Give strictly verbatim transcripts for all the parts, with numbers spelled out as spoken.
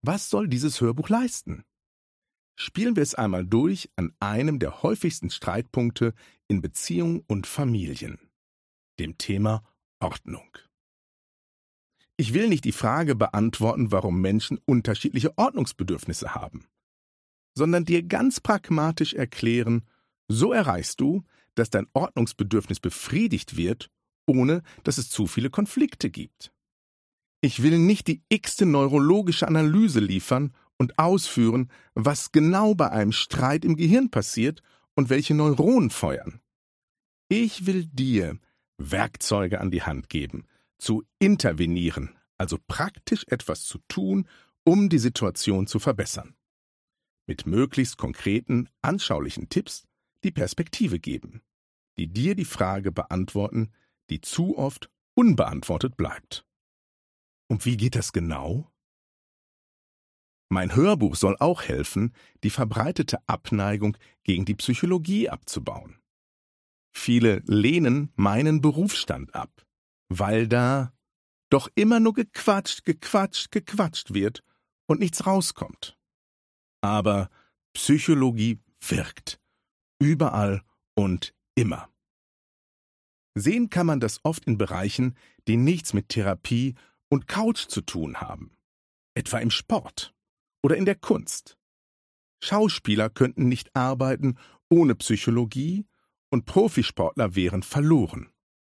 Was soll dieses Hörbuch leisten? Spielen wir es einmal durch an einem der häufigsten Streitpunkte in Beziehungen und Familien, dem Thema Ordnung. Ich will nicht die Frage beantworten, warum Menschen unterschiedliche Ordnungsbedürfnisse haben, sondern dir ganz pragmatisch erklären, so erreichst du, dass dein Ordnungsbedürfnis befriedigt wird, ohne dass es zu viele Konflikte gibt. Ich will nicht die x-te neurologische Analyse liefern und ausführen, was genau bei einem Streit im Gehirn passiert und welche Neuronen feuern. Ich will dir Werkzeuge an die Hand geben, zu intervenieren, also praktisch etwas zu tun, um die Situation zu verbessern. Mit möglichst konkreten, anschaulichen Tipps, die Perspektive geben, die dir die Frage beantworten, die zu oft unbeantwortet bleibt. Und wie geht das genau? Mein Hörbuch soll auch helfen, die verbreitete Abneigung gegen die Psychologie abzubauen. Viele lehnen meinen Berufsstand ab, weil da doch immer nur gequatscht, gequatscht, gequatscht wird und nichts rauskommt. Aber Psychologie wirkt. Überall und immer. Sehen kann man das oft in Bereichen, die nichts mit Therapie und Couch zu tun haben. Etwa im Sport oder in der Kunst. Schauspieler könnten nicht arbeiten ohne Psychologie und Profisportler wären verloren.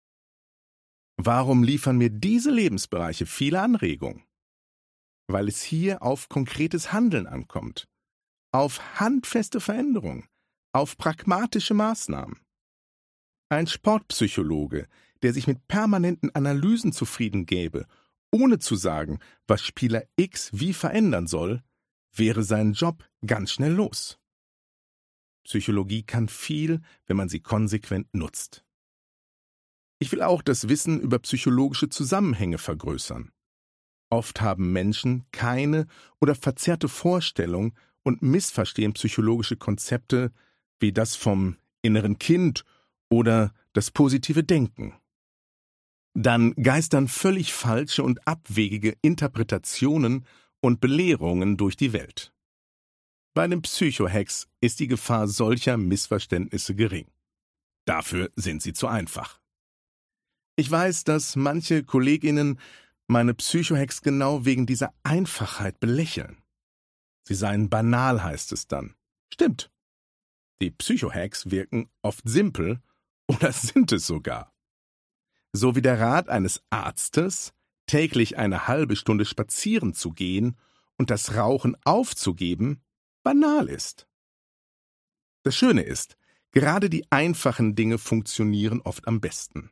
Warum liefern mir diese Lebensbereiche viele Anregungen? Weil es hier auf konkretes Handeln ankommt, auf handfeste Veränderung, auf pragmatische Maßnahmen. Ein Sportpsychologe, der sich mit permanenten Analysen zufrieden gäbe, ohne zu sagen, was Spieler X wie verändern soll, wäre sein Job ganz schnell los. Psychologie kann viel, wenn man sie konsequent nutzt. Ich will auch das Wissen über psychologische Zusammenhänge vergrößern. Oft haben Menschen keine oder verzerrte Vorstellung und missverstehen psychologische Konzepte wie das vom inneren Kind oder das positive Denken. Dann geistern völlig falsche und abwegige Interpretationen und Belehrungen durch die Welt. Bei den Psychohacks ist die Gefahr solcher Missverständnisse gering. Dafür sind sie zu einfach. Ich weiß, dass manche KollegInnen meine Psychohacks genau wegen dieser Einfachheit belächeln. Sie seien banal, heißt es dann. Stimmt. Die Psychohacks wirken oft simpel oder sind es sogar. So wie der Rat eines Arztes, täglich eine halbe Stunde spazieren zu gehen und das Rauchen aufzugeben, banal ist. Das Schöne ist, gerade die einfachen Dinge funktionieren oft am besten.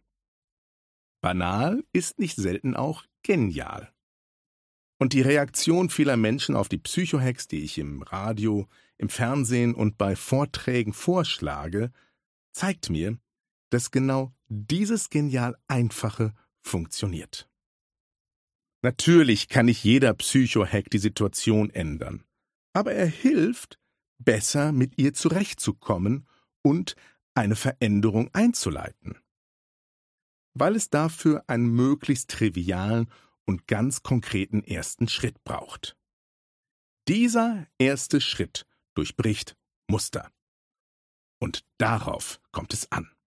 Banal ist nicht selten auch genial. Und die Reaktion vieler Menschen auf die Psychohacks, die ich im Radio, im Fernsehen und bei Vorträgen vorschlage, zeigt mir, dass genau dieses genial Einfache funktioniert. Natürlich kann nicht jeder Psychohack die Situation ändern, aber er hilft, besser mit ihr zurechtzukommen und eine Veränderung einzuleiten. Weil es dafür einen möglichst trivialen und ganz konkreten ersten Schritt braucht. Dieser erste Schritt durchbricht Muster. Und darauf kommt es an.